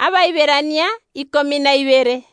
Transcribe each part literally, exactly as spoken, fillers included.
Abaiberania ikomi na ibere.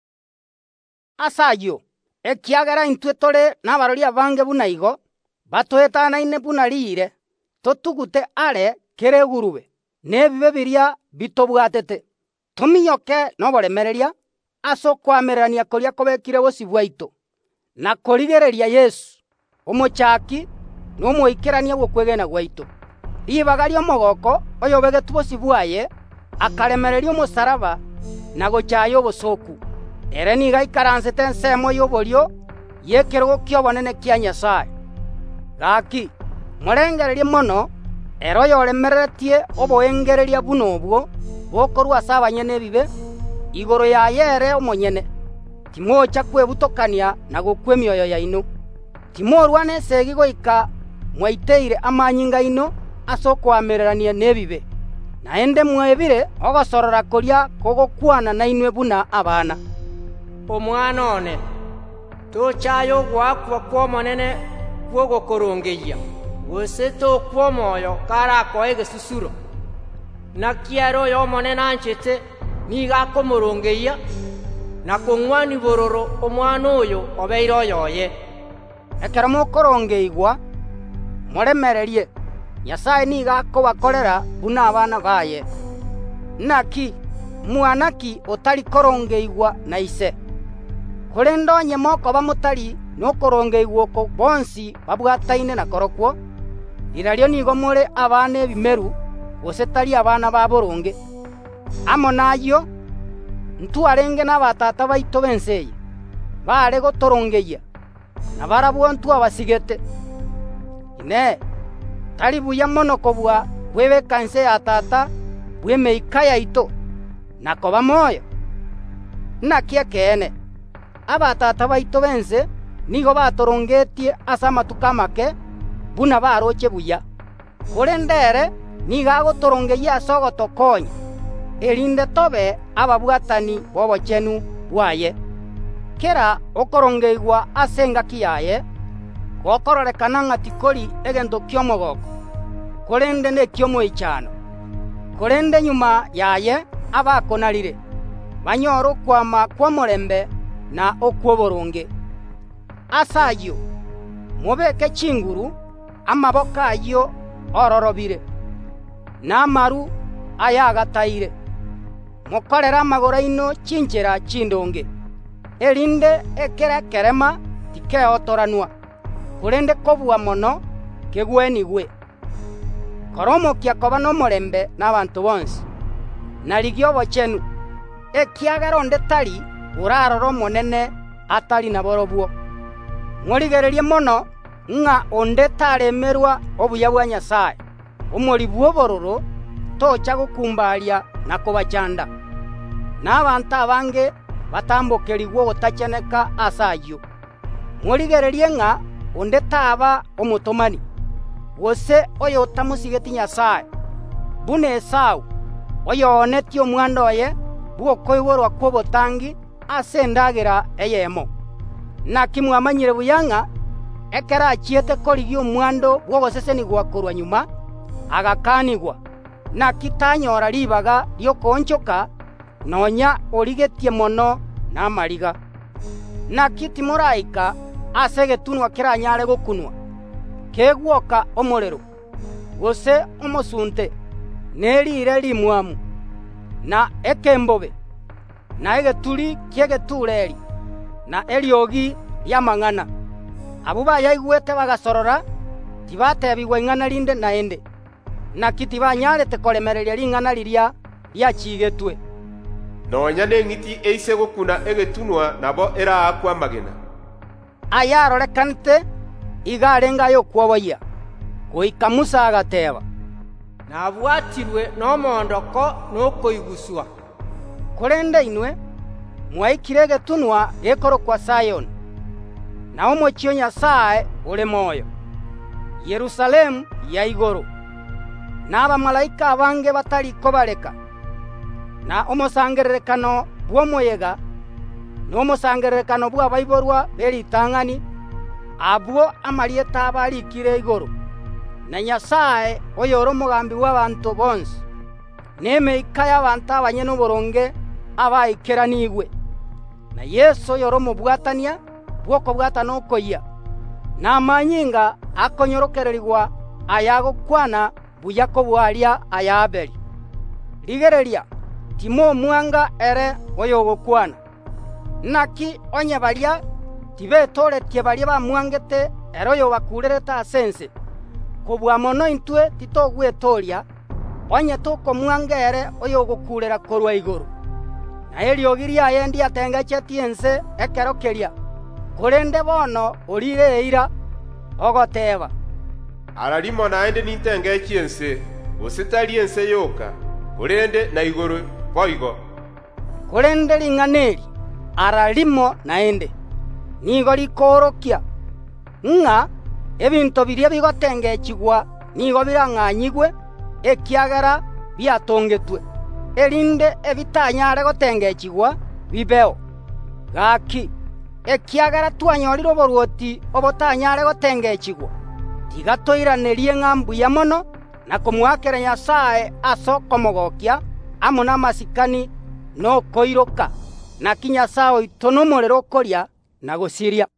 Asayo, ekiagera intwe tore n'abarori abange buna igo, batwetanaine buna riire, totugute are kere gurube, n'ebibe biria bitobwatete. Tuminyoke n'oboremereria, ase okwamererania koria kobekire bosio bwaito, na korigereria Yesu, omochaki na omoikerania bw'okwegena gwaito. Ribaga ria omogoko oyo obegetwe bosio bwaye, akaremereria omosaraba na gochaya obosoku. Ere niga ikaransete ensemo y'oborio y'ekerogo kia obonene kia Nyasaye. Gaki morengererie mono ere oyo oremereretie oboengereria buna obwo bokorwa ase abanyene ebibe igoro yaye ere omonyene. Timocha kwebutokania na gokwa emioyo yaino. Timorwana esegi goika mwaiteire amanyinga ino ase okwamererania n'ebibe, naende mwebire ogosorora koria kogokwana nainwe buna abana. Omwana one tochaya ogwakwa kwa omonene kwogokorongeia gose tokwa omoyo karakoa egesusuro. Naki ere oyo omonene anchete niga akomorongeia na kong'wania bororo omwana oyo obeire oyoye. Ekero mokorongeigwa moremererie, Nyasaye niga akobakorera buna abana baye. Naki mwanaki otari korongeigwa na ise, korende onye mokoba motari nokorongeigwa oko bonsi babwataine na korokwo, irario nigo more abana ebimeru gose tari abana ba boronge. Amo nayo ntwarenge n'abatata baito b'ense eye bare gotorongeia na barabwo ntwabasigete. Ine tari buya mono kobua bwebeka ense ya tata bwemeika yaito na koba moyo. Naki ekene abatata baito b'ense nigo batorongetie ase amatuko amake buna baroche buya, korende ere niga agotorongeia ase ogotokonya erinde tobe ababwatani b'obochenu bwaye. Kera okorongeigwa ase engaki yaye gokororekana ng'a tikori egento kia omogoko, korende nekio omoichano, korende nyuma yaye abakonarire banyora okwama kwa omorembe na okwa oboronge. Ase ayio mobeke chinguru amaboko ayio ororobire na amaru ayagataire, mokorere amagoro aino chinchera chindonge, erinde ekere kerema tikeotoranwa, korende kobua mono kegwenigwe. Koromokia koba n'omorembe n'abanto bonsi, narigia obochenu, ekiagera onde tari orarora omonene atari na borobwo. Morigererie mono ng'a onde taremerwa obuya bwa Nyasaye, omori bwa obororo tocha gokumbaria na kobachanda, n'abanto abange batambokerigwa ogotacheneka ase ayio. Morigererie ng'a onde taba omotomani gose oyo otamosigeti Nyasaye buna Esau oyo onetie omwanda oye bwokoiborwa kwa obotangi ase endagera eyemo. Naki mwamanyire buya ng'a ekero achiete korigia omwando bwogosesenigwa korwa nyuma agakanigwa, naki tanyora ribaga riokoonchoka nonya origetie mono n'amariga. Naki timoraika ase egetunwa keranyare gokunwa kegwoka omorero gose omosunte nerire rimwamu na ekembobe na egeturi kiegetureri na eriogi riamang'ana. Abo bayaigwete bagasorora tibatebigwa ing'ana rinde naende, naki tibanyarete koremereria ring'ana riria riachigetwe. Nonya neng'iti eise gokuna egetunwa nabo eraakwa amagena. Ayarorekanete iga arenga yokwoboia goika Musa agateba, nabwatirwe n'omondoko n'okoiguswa. Korende inwe mwaikire egetunwa gekorokwa Sayoni, na omochio Nyasaye ore moyo, Yerusalemu ya igoro, na abamalaika abange batari kobareka, na omosangererekano bw'omoyega n'omosangererekano bw'abaiborwa beritang'ani abwo amarieta abarikire igoro, na Nyasaye oyo ore omogambi bw'abanto bonsi nemeika y'abantu abanyene oboronge abaikeraniigwe. Na Yesu yoro mobwatania bwokobwatana okoyia na amanyinga akonyorokererigwa ayagokwana buya kobwaria aya Abeli. Rigereria timo mwanga ere oyogokwana naki onye baria tibetoretie baria bamwangete ero yobakurerete asense kobwa mono intwe titogwetoria onye tokomwanga ere oyogokurera korwa igoro. Na eriogiria yendi atengechetie ense ekerokeria korende bono orire eira ogoteba ararimo naende nintengechi ense ositari ense yoka korende na igoro boigo korende ring'aneri ararimo naende nigo rikorokia ng'a ebinto biria bigotengechigwa nigo birang'anyigwe ekiagera biatongetwe erinde ebitanyare gotengechigwa bibeo gaki ekiagera twanyorire oboruoti obotanyare gotengechigwa tiga toiranerie ng'ambu ya mono na komwakera Nyasaye ase okomogokia amo na amasikani nokoiroka naki Nyasaye oito nomorero okoria na gosiria.